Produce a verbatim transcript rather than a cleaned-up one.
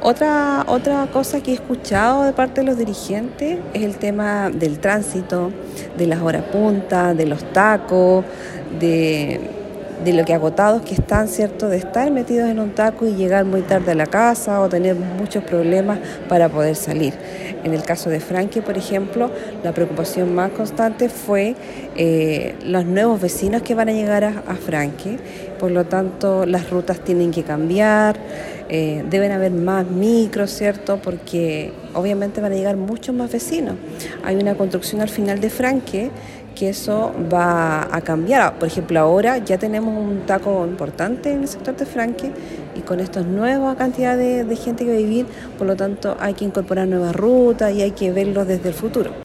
Otra, otra cosa que he escuchado de parte de los dirigentes es el tema del tránsito, de las horas punta, de los tacos, de, de lo que agotados que están, ¿cierto? De estar metidos en un taco y llegar muy tarde a la casa o tener muchos problemas para poder salir. En el caso de Franque, por ejemplo, la preocupación más constante fue eh, los nuevos vecinos que van a llegar a, a Franque. Por lo tanto, las rutas tienen que cambiar, eh, deben haber más micros, ¿cierto? Porque obviamente van a llegar muchos más vecinos. Hay una construcción al final de Franque que eso va a cambiar. Por ejemplo, ahora ya tenemos un taco importante en el sector de Franque y con esta nueva cantidad de, de gente que va a vivir, por lo tanto hay que incorporar nuevas rutas y hay que verlo desde el futuro.